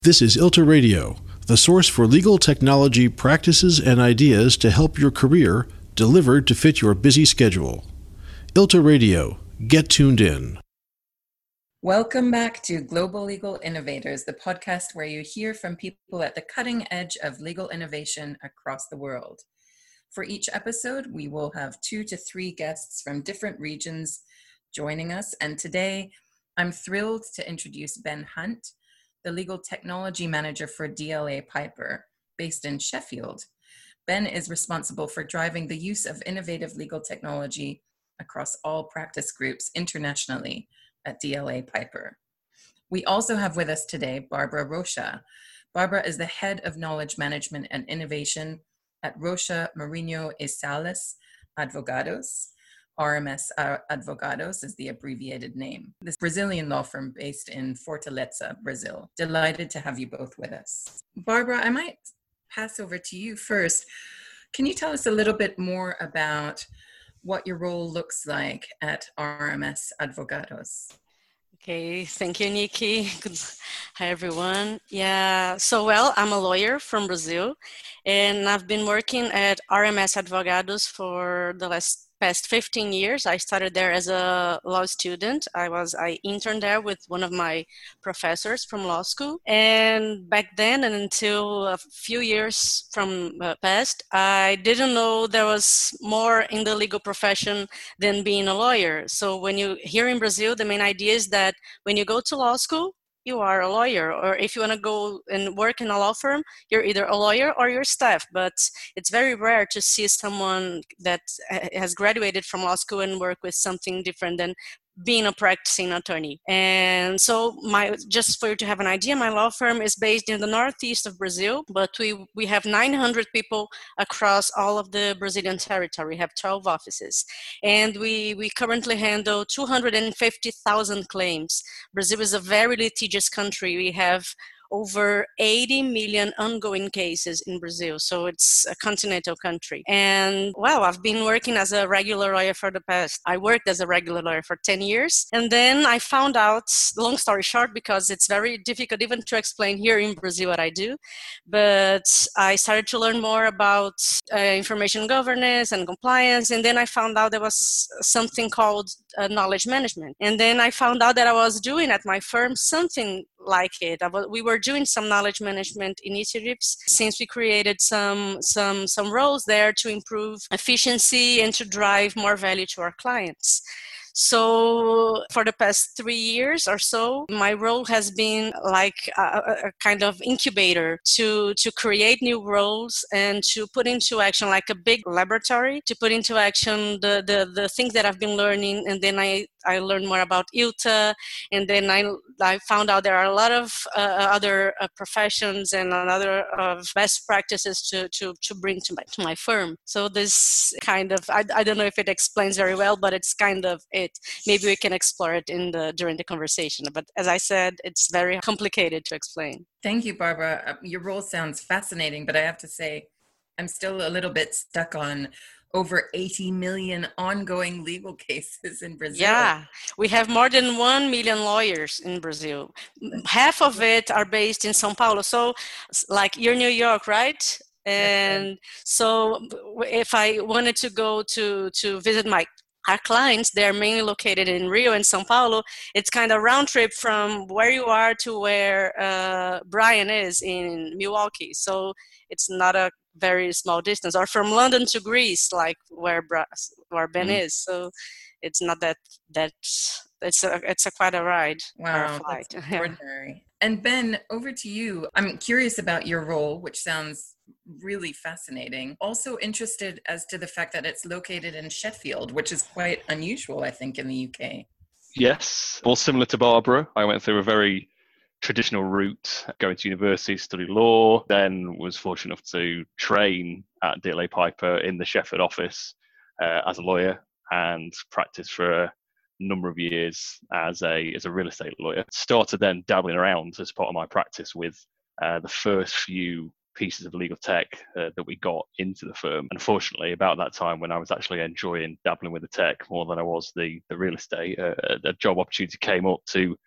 This is ILTA Radio, the source for legal technology practices and ideas to help your career, delivered to fit your busy schedule. ILTA Radio, get tuned in. Welcome back to Global Legal Innovators, the podcast where you hear from people at the cutting edge of legal innovation across the world. For each episode, we will have 2 to 3 guests from different regions joining us. And today, I'm thrilled to introduce Ben Hunt, the legal technology manager for DLA Piper, based in Sheffield. Ben is responsible for driving the use of innovative legal technology across all practice groups internationally at DLA Piper. We also have with us today Barbara Rocha. Barbara is the head of knowledge management and innovation at Rocha Marinho e Salles Advogados. RMS Advogados is the abbreviated name. This Brazilian law firm based in Fortaleza, Brazil. Delighted to have you both with us. Barbara, I might pass over to you first. Can you tell us a little bit more about what your role looks like at RMS Advogados? Okay, thank you, Nikki. Hi, everyone. I'm a lawyer from Brazil, and I've been working at RMS Advogados for the past 15 years. I started there as a law student. I interned there with one of my professors from law school. And back then, and until a few years from past, I didn't know there was more in the legal profession than being a lawyer. So here in Brazil, the main idea is that when you go to law school, you are a lawyer, or if you want to go and work in a law firm, you're either a lawyer or you're staff. But it's very rare to see someone that has graduated from law school and work with something different than being a practicing attorney. And so just for you to have an idea, my law firm is based in the northeast of Brazil, but we have 900 people across all of the Brazilian territory. We have 12 offices, and we currently handle 250,000 claims. Brazil is a very litigious country. We have over 80 million ongoing cases in Brazil. So it's a continental country. And I've been working as a regular lawyer I worked as a regular lawyer for 10 years. And then I found out, long story short, because it's very difficult even to explain here in Brazil what I do, but I started to learn more about information governance and compliance. And then I found out there was something called knowledge management. And then I found out that I was doing at my firm something like it. We were doing some knowledge management initiatives since we created some roles there to improve efficiency and to drive more value to our clients. So for the past 3 years or so, my role has been like a kind of incubator to create new roles and to put into action, like a big laboratory, to put into action the things that I've been learning. And then I learned more about ILTA, and then I found out there are a lot of other professions and other best practices to bring to my firm. So this kind of, I don't know if it explains very well, but it's kind of it. Maybe we can explore it during the conversation. But as I said, it's very complicated to explain. Thank you, Barbara. Your role sounds fascinating, but I have to say, I'm still a little bit stuck on over 80 million ongoing legal cases in Brazil. Yeah, we have more than 1 million lawyers in Brazil. Half of it are based in São Paulo. So like you're New York, right? And so if I wanted to go to visit our clients, they're mainly located in Rio and São Paulo. It's kind of round trip from where you are to where Brian is in Milwaukee. So it's not a very small distance, or from London to Greece, like where Ben is. So it's not that it's quite a ride. Wow, that's extraordinary. And Ben, over to you. I'm curious about your role, which sounds really fascinating. Also interested as to the fact that it's located in Sheffield, which is quite unusual, I think, in the UK. Yes, well, similar to Barbara, I went through a very traditional route, going to university, study law, then was fortunate enough to train at DLA Piper in the Sheffield office as a lawyer and practice for a number of years as a real estate lawyer. Started then dabbling around as part of my practice with the first few pieces of legal tech that we got into the firm. Unfortunately, about that time when I was actually enjoying dabbling with the tech more than I was the real estate, a job opportunity came up to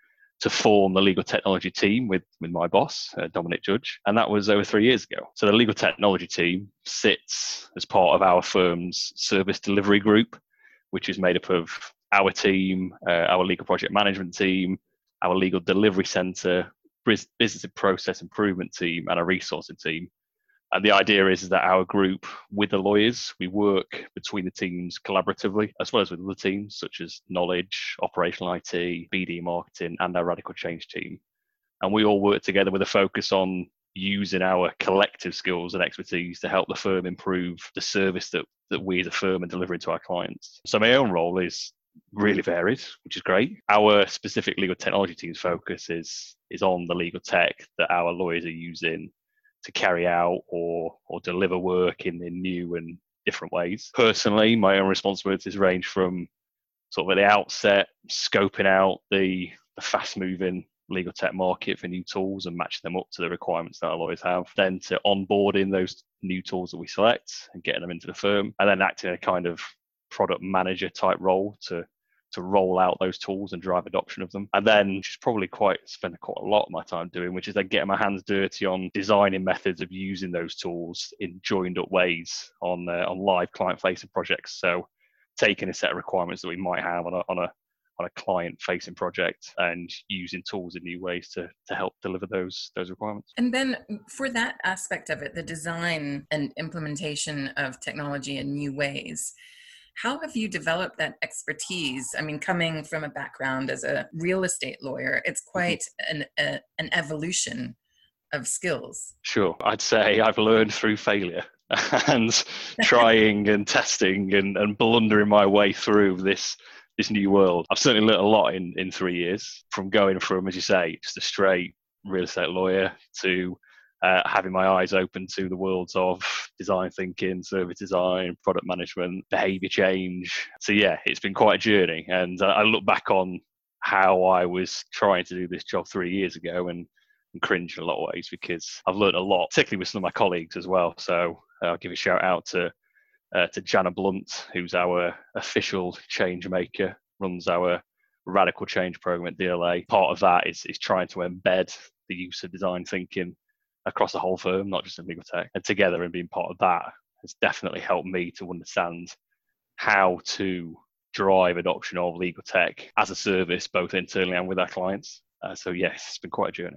to form the legal technology team with my boss, Dominic Judge, and that was over 3 years ago. So the legal technology team sits as part of our firm's service delivery group, which is made up of our team, our legal project management team, our legal delivery centre, business and process improvement team, and a resourcing team. And the idea is that our group, with the lawyers, we work between the teams collaboratively, as well as with other teams such as knowledge, operational IT, BD marketing, and our radical change team. And we all work together with a focus on using our collective skills and expertise to help the firm improve the service that we as a firm are delivering to our clients. So my own role is really varied, which is great. Our specific legal technology team's focus is on the legal tech that our lawyers are using to carry out or deliver work in new and different ways. Personally, my own responsibilities range from sort of at the outset, scoping out the fast-moving legal tech market for new tools and matching them up to the requirements that our lawyers have, then to onboarding those new tools that we select and getting them into the firm, and then acting in a kind of product manager type role to roll out those tools and drive adoption of them. And then just probably spend quite a lot of my time doing, which is then getting my hands dirty on designing methods of using those tools in joined up ways on live client facing projects. So taking a set of requirements that we might have on a client facing project and using tools in new ways to help deliver those requirements. And then for that aspect of it, the design and implementation of technology in new ways, how have you developed that expertise? I mean, coming from a background as a real estate lawyer, it's quite an evolution of skills. Sure. I'd say I've learned through failure and trying and testing and blundering my way through this new world. I've certainly learned a lot in 3 years, from going from, as you say, just a straight real estate lawyer to having my eyes open to the worlds of design thinking, service design, product management, behavior change. So yeah, it's been quite a journey. And I look back on how I was trying to do this job 3 years ago and cringe in a lot of ways, because I've learned a lot, particularly with some of my colleagues as well. So I'll give a shout out to Jana Blunt, who's our official change maker, runs our radical change program at DLA. Part of that is trying to embed the use of design thinking across the whole firm, not just in legal tech. And together and being part of that has definitely helped me to understand how to drive adoption of legal tech as a service, both internally and with our clients. So yes, it's been quite a journey.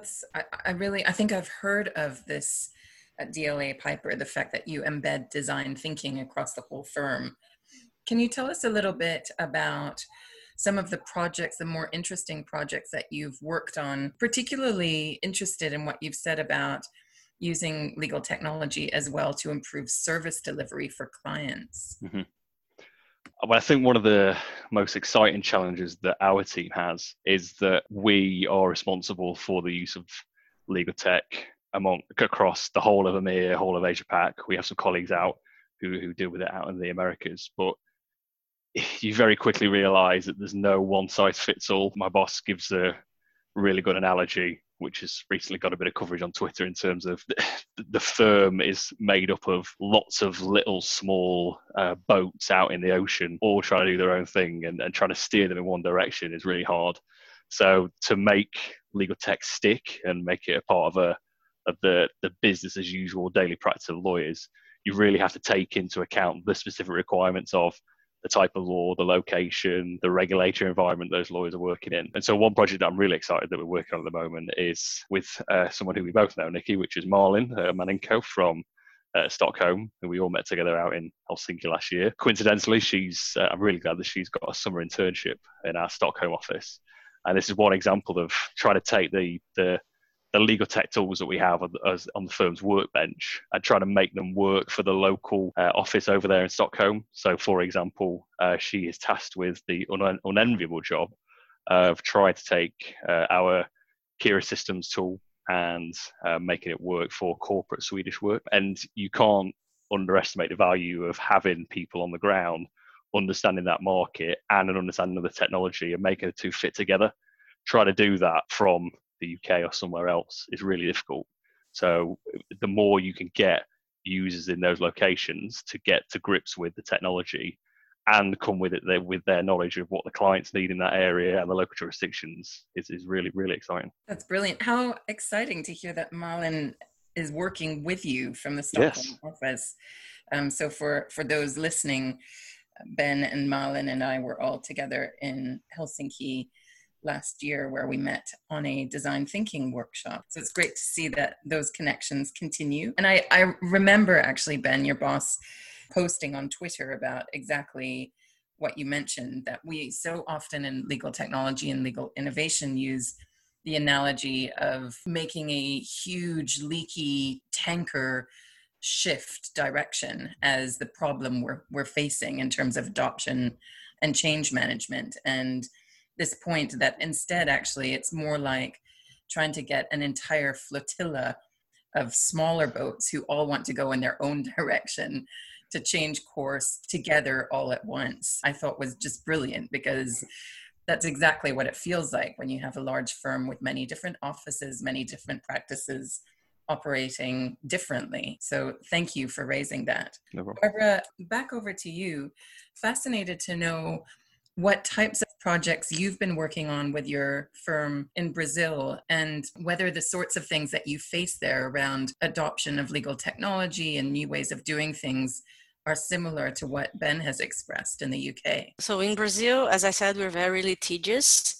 I think I've heard of this at DLA Piper, the fact that you embed design thinking across the whole firm. Can you tell us a little bit about some of the projects, the more interesting projects that you've worked on, particularly interested in what you've said about using legal technology as well to improve service delivery for clients? Mm-hmm. Well, I think one of the most exciting challenges that our team has is that we are responsible for the use of legal tech across the whole of EMEA, whole of Asia Pac. We have some colleagues out who deal with it out in the Americas, but you very quickly realize that there's no one size fits all. My boss gives a really good analogy, which has recently got a bit of coverage on Twitter, in terms of the firm is made up of lots of little small boats out in the ocean, all trying to do their own thing, and trying to steer them in one direction is really hard. So to make legal tech stick and make it a part of the business as usual daily practice of lawyers, you really have to take into account the specific requirements of the type of law, the location, the regulatory environment those lawyers are working in. And so one project that I'm really excited that we're working on at the moment is with someone who we both know, Nikki, which is Marlin Maninko from Stockholm, who we all met together out in Helsinki last year. Coincidentally, I'm really glad that she's got a summer internship in our Stockholm office. And this is one example of trying to take the legal tech tools that we have on the firm's workbench and trying to make them work for the local office over there in Stockholm. So, for example, she is tasked with the unenviable job of trying to take our Kira Systems tool and making it work for corporate Swedish work. And you can't underestimate the value of having people on the ground understanding that market and an understanding of the technology and making the two fit together. Try to do that from the UK or somewhere else is really difficult. So the more you can get users in those locations to get to grips with the technology and come with it with their knowledge of what the clients need in that area and the local jurisdictions is really, really exciting. That's brilliant. How exciting to hear that Malin is working with you from the Stockholm office. So for those listening, Ben and Malin and I were all together in Helsinki last year where we met on a design thinking workshop. So it's great to see that those connections continue. And I remember actually, Ben, your boss, posting on Twitter about exactly what you mentioned, that we so often in legal technology and legal innovation use the analogy of making a huge leaky tanker shift direction as the problem we're facing in terms of adoption and change management. And this point that instead, actually, it's more like trying to get an entire flotilla of smaller boats who all want to go in their own direction to change course together all at once, I thought was just brilliant, because that's exactly what it feels like when you have a large firm with many different offices, many different practices operating differently. So thank you for raising that. No problem. Barbara, back over to you. Fascinated to know what types of projects you've been working on with your firm in Brazil, and whether the sorts of things that you face there around adoption of legal technology and new ways of doing things are similar to what Ben has expressed in the UK. So in Brazil, as I said, we're very litigious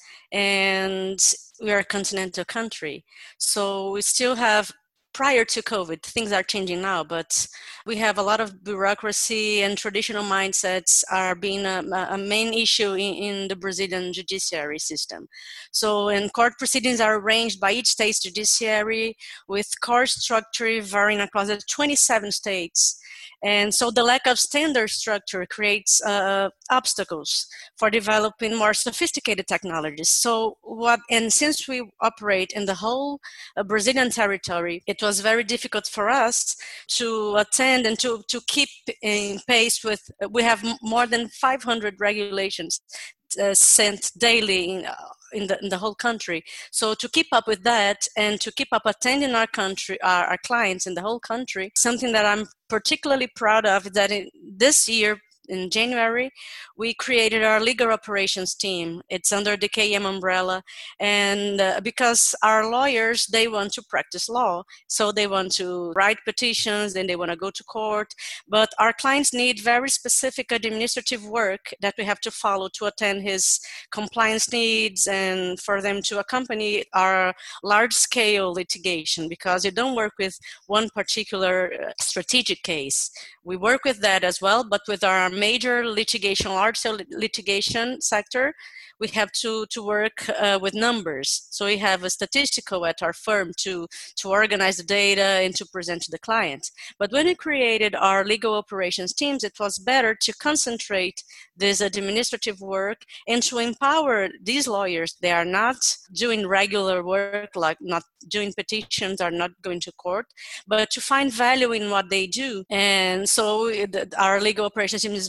and we are a continental country. So we still have, prior to COVID, things are changing now, but we have a lot of bureaucracy and traditional mindsets are being a main issue in the Brazilian judiciary system. So, and court proceedings are arranged by each state's judiciary with court structure varying across the 27 states. And so the lack of standard structure creates obstacles for developing more sophisticated technologies. So and since we operate in the whole Brazilian territory, it was very difficult for us to attend and to keep in pace with, we have more than 500 regulations sent daily in the whole country. So to keep up with that and to keep up attending our country, our clients in the whole country, something that I'm particularly proud of is that this year, in January, we created our legal operations team. It's under the KM umbrella. And because our lawyers, they want to practice law. So they want to write petitions, then they want to go to court. But our clients need very specific administrative work that we have to follow to attend his compliance needs and for them to accompany our large-scale litigation, because you don't work with one particular strategic case. We work with that as well, but with our major litigation, large-scale litigation sector, we have to work with numbers. So we have a statistical at our firm to organize the data and to present to the client. But when we created our legal operations teams, it was better to concentrate this administrative work and to empower these lawyers. They are not doing regular work, like not doing petitions or not going to court, but to find value in what they do. And so our legal operations team is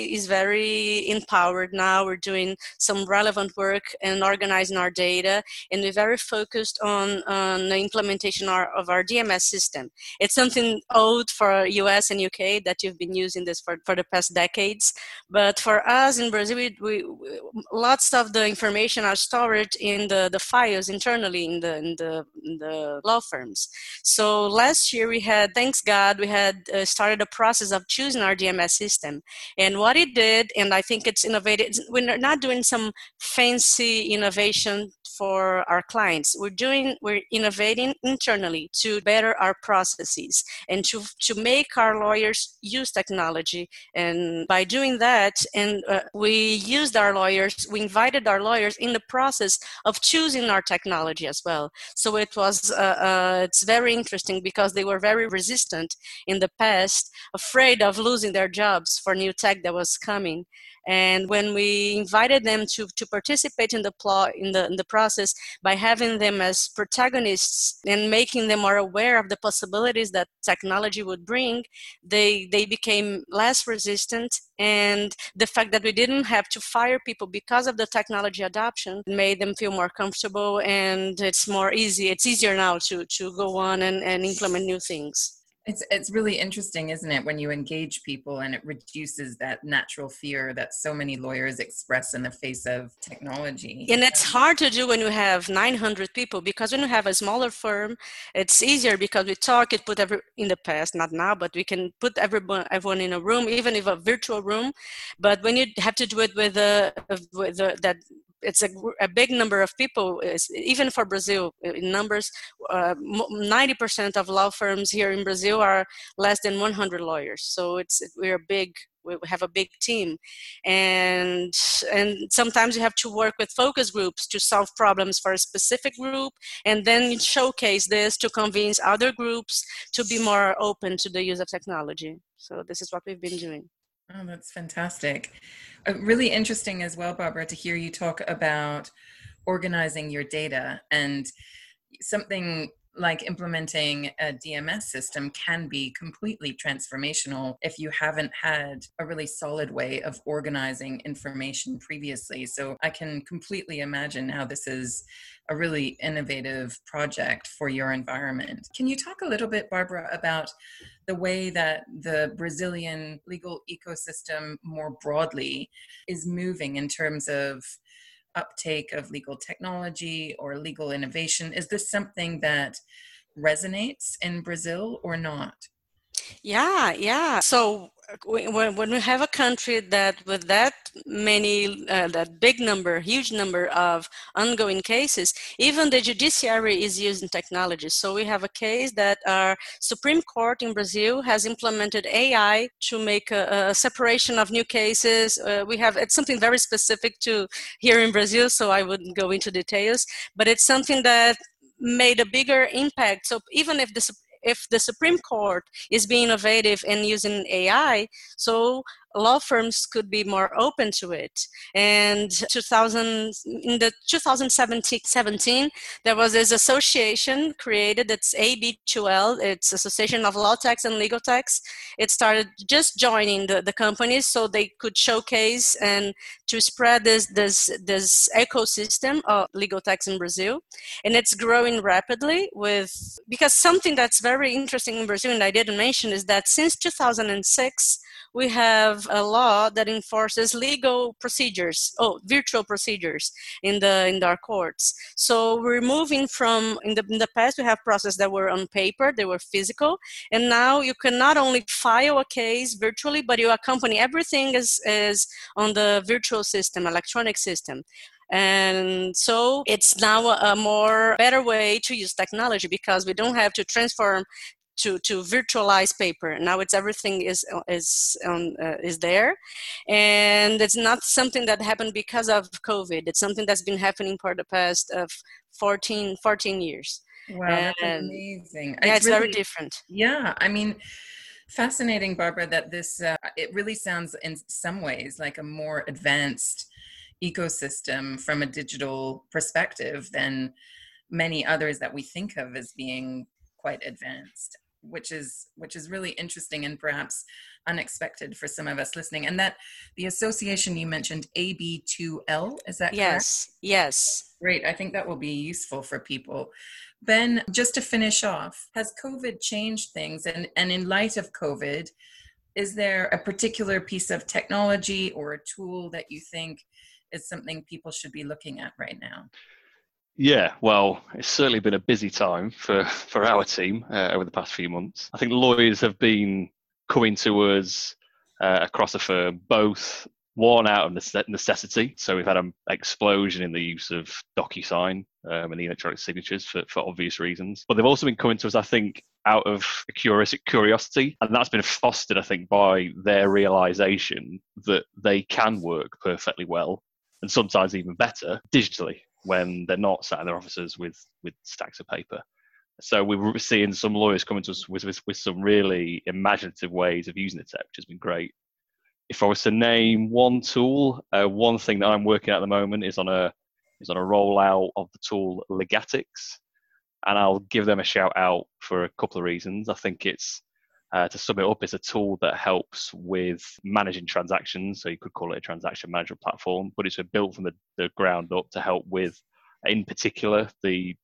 very empowered now. We're doing some relevant work and organizing our data, and we're very focused on the implementation of our DMS system. It's something old for US and UK that you've been using this for the past decades, but for us in Brazil, we lots of the information are stored in the files internally in the law firms. So last year we had, thanks God, we had started a process of choosing our DMS system. And what it did, and I think it's innovative, we're not doing some fancy innovation for our clients. We're innovating internally to better our processes and to make our lawyers use technology. And by doing that, and we used our lawyers, we invited our lawyers in the process of choosing our technology as well. So it was, it's very interesting because they were very resistant in the past, afraid of losing their jobs for new tech that was coming. And when we invited them to participate in the process by having them as protagonists and making them more aware of the possibilities that technology would bring, they became less resistant. And the fact that we didn't have to fire people because of the technology adoption made them feel more comfortable, and it's more easy. It's easier now to go on and implement new things. It's really interesting, isn't it, when you engage people and it reduces that natural fear that so many lawyers express in the face of technology. And it's hard to do when you have 900 people, because when you have a smaller firm, it's easier because we talk, it put in the past, not now, but we can put everyone in a room, even if a virtual room. But when you have to do it with that, it's a big number of people, even for Brazil, in numbers, 90% of law firms here in Brazil are less than 100 lawyers. So we have a big team, and sometimes you have to work with focus groups to solve problems for a specific group, and then you showcase this to convince other groups to be more open to the use of technology. So this is what we've been doing. Oh, that's fantastic. Really interesting as well, Barbara, to hear you talk about organizing your data, and something like implementing a DMS system can be completely transformational if you haven't had a really solid way of organizing information previously. So I can completely imagine how this is a really innovative project for your environment. Can you talk a little bit, Barbara, about the way that the Brazilian legal ecosystem more broadly is moving in terms of uptake of legal technology or legal innovation? Is this something that resonates in Brazil or not? Yeah. So when we have a country that with that many, that big number, huge number of ongoing cases, even the judiciary is using technology. So we have a case that our Supreme Court in Brazil has implemented AI to make a separation of new cases. It's something very specific to here in Brazil, so I wouldn't go into details, but it's something that made a bigger impact. So even if the Supreme Court is being innovative and using AI, so law firms could be more open to it. And in the 2017, there was this association created, it's AB2L, it's Association of Law Techs and Legal Techs. It started just joining the companies so they could showcase and to spread this ecosystem of legal techs in Brazil. And it's growing rapidly because something that's very interesting in Brazil, and I didn't mention, is that since 2006, we have a law that enforces legal procedures, virtual procedures in our courts. So we're moving from, in the past, we have processes that were on paper, they were physical, and now you can not only file a case virtually, but you accompany everything is on the virtual system, electronic system. And so it's now a more better way to use technology because we don't have to transform to virtualize paper. Now it's everything is there, and it's not something that happened because of COVID. It's something that's been happening for the past of 14 years. Wow, that's amazing. Yeah, it's really, very different. Yeah, I mean, fascinating, Barbara, that this it really sounds in some ways like a more advanced ecosystem from a digital perspective than many others that we think of as being quite advanced, which is really interesting and perhaps unexpected for some of us listening. And that the association you mentioned, AB2L, is that correct? Yes. Great. I think that will be useful for people. Ben, just to finish off, has COVID changed things? And in light of COVID, is there a particular piece of technology or a tool that you think is something people should be looking at right now? Yeah, well, it's certainly been a busy time for our team over the past few months. I think lawyers have been coming to us across the firm, both one out of necessity. So we've had an explosion in the use of DocuSign and the electronic signatures for obvious reasons. But they've also been coming to us, I think, out of curiosity. And that's been fostered, I think, by their realization that they can work perfectly well and sometimes even better digitally when they're not sat in their offices with stacks of paper. So we're seeing some lawyers coming to us with some really imaginative ways of using the tech, which has been great. If I was to name one tool, one thing that I'm working at the moment is on a rollout of the tool Legatix, and I'll give them a shout out for a couple of reasons. I think it's to sum it up, it's a tool that helps with managing transactions. So you could call it a transaction management platform, but it's built from the ground up to help with, in particular, the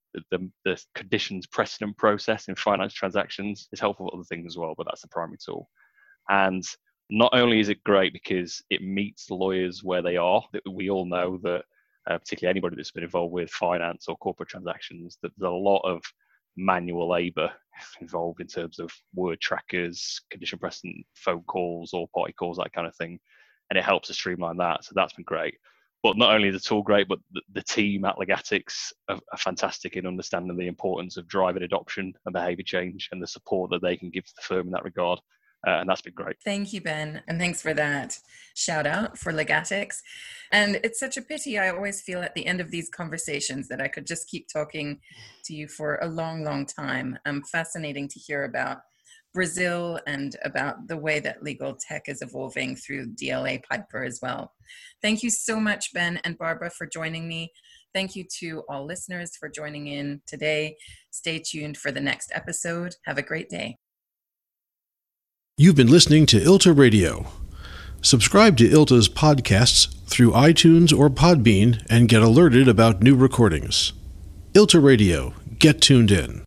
the conditions precedent process in finance transactions is helpful for other things as well, but that's the primary tool. And not only is it great because it meets lawyers where they are, that we all know that, particularly anybody that's been involved with finance or corporate transactions, that there's a lot of manual labour involved in terms of word trackers, condition precedent, phone calls, all party calls, that kind of thing. And it helps to streamline that. So that's been great. But not only is the tool great, but the team at Legatix are fantastic in understanding the importance of driving adoption and behaviour change and the support that they can give to the firm in that regard. And that's been great. Thank you, Ben. And thanks for that shout out for Legatix. And it's such a pity. I always feel at the end of these conversations that I could just keep talking to you for a long, long time. Fascinating to hear about Brazil and about the way that legal tech is evolving through DLA Piper as well. Thank you so much, Ben and Barbara, for joining me. Thank you to all listeners for joining in today. Stay tuned for the next episode. Have a great day. You've been listening to ILTA Radio. Subscribe to ILTA's podcasts through iTunes or Podbean and get alerted about new recordings. ILTA Radio. Get tuned in.